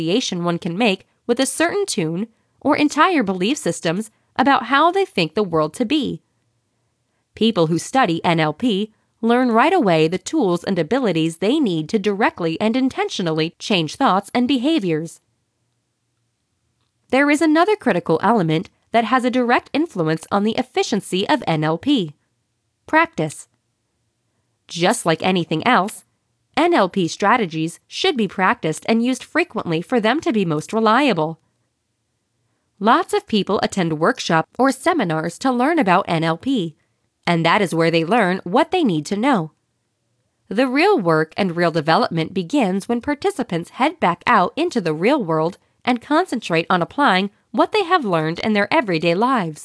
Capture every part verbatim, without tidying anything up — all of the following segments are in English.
association one can make with a certain tune or entire belief systems about how they think the world to be. People who study N L P learn right away the tools and abilities they need to directly and intentionally change thoughts and behaviors. There is another critical element that has a direct influence on the efficiency of N L P: practice. Just like anything else, N L P strategies should be practiced and used frequently for them to be most reliable. Lots of people attend workshops or seminars to learn about N L P, and that is where they learn what they need to know. The real work and real development begins when participants head back out into the real world and concentrate on applying what they have learned in their everyday lives.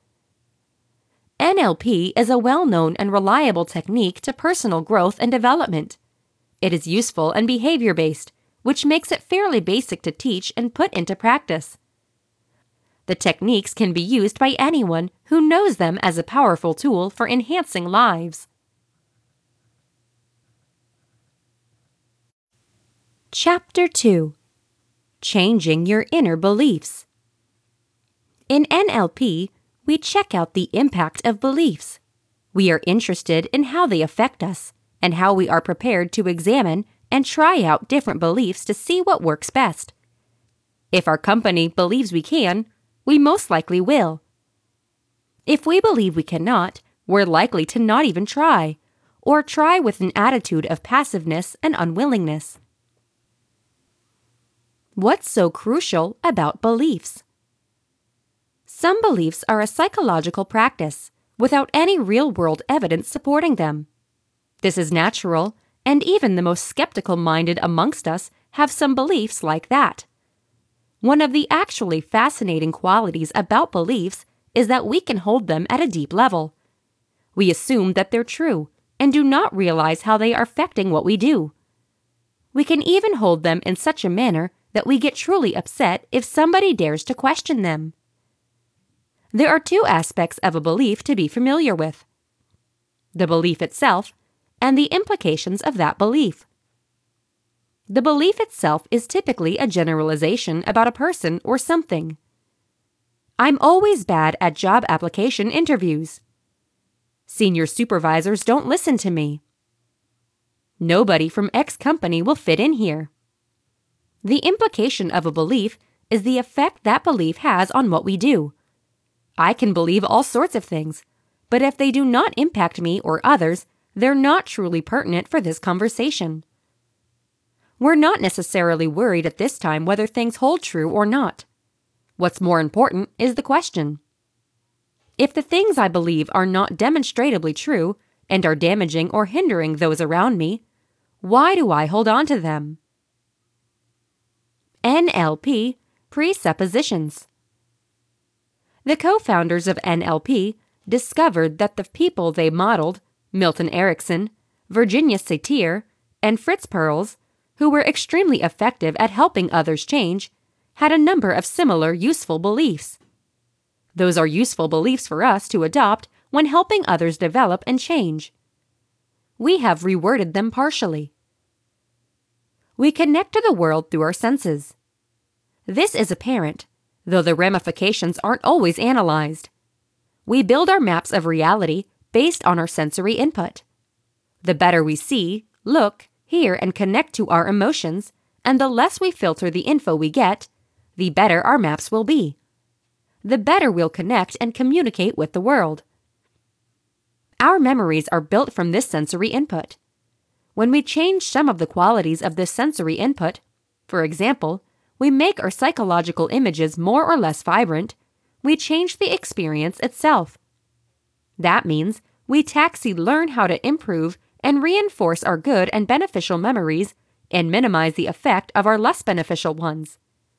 N L P is a well-known and reliable technique to personal growth and development. It is useful and behavior-based, which makes it fairly basic to teach and put into practice. The techniques can be used by anyone who knows them as a powerful tool for enhancing lives. Chapter two. Changing Your Inner Beliefs. In N L P, we check out the impact of beliefs. We are interested in how they affect us and how we are prepared to examine and try out different beliefs to see what works best. If our company believes we can, we most likely will. If we believe we cannot, we're likely to not even try, or try with an attitude of passiveness and unwillingness. What's so crucial about beliefs? Some beliefs are a psychological practice, without any real-world evidence supporting them. This is natural, and even the most skeptical-minded amongst us have some beliefs like that. One of the actually fascinating qualities about beliefs is that we can hold them at a deep level. We assume that they're true and do not realize how they are affecting what we do. We can even hold them in such a manner that we get truly upset if somebody dares to question them. There are two aspects of a belief to be familiar with: the belief itself and the implications of that belief. The belief itself is typically a generalization about a person or something. I'm always bad at job application interviews. Senior supervisors don't listen to me. Nobody from X company will fit in here. The implication of a belief is the effect that belief has on what we do. I can believe all sorts of things, but if they do not impact me or others, they're not truly pertinent for this conversation. We're not necessarily worried at this time whether things hold true or not. What's more important is the question. If the things I believe are not demonstrably true and are damaging or hindering those around me, why do I hold on to them? N L P Presuppositions. The co-founders of N L P discovered that the people they modeled, Milton Erickson, Virginia Satir, and Fritz Perls, who were extremely effective at helping others change, had a number of similar useful beliefs. Those are useful beliefs for us to adopt when helping others develop and change. We have reworded them partially. We connect to the world through our senses. This is apparent, though the ramifications aren't always analyzed. We build our maps of reality based on our sensory input. The better we see, look, hear, and connect to our emotions, and the less we filter the info we get, the better our maps will be. The better we'll connect and communicate with the world. Our memories are built from this sensory input. When we change some of the qualities of this sensory input, for example, we make our psychological images more or less vibrant, we change the experience itself. That means we taxi learn how to improve and reinforce our good and beneficial memories and minimize the effect of our less beneficial ones.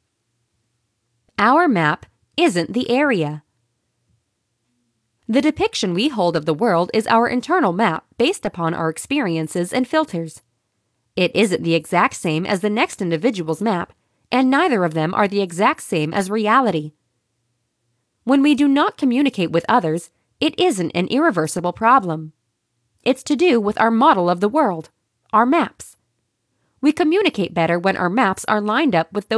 Our map isn't the area. The depiction we hold of the world is our internal map based upon our experiences and filters. It isn't the exact same as the next individual's map, and neither of them are the exact same as reality. When we do not communicate with others, it isn't an irreversible problem. It's to do with our model of the world, our maps. We communicate better when our maps are lined up with those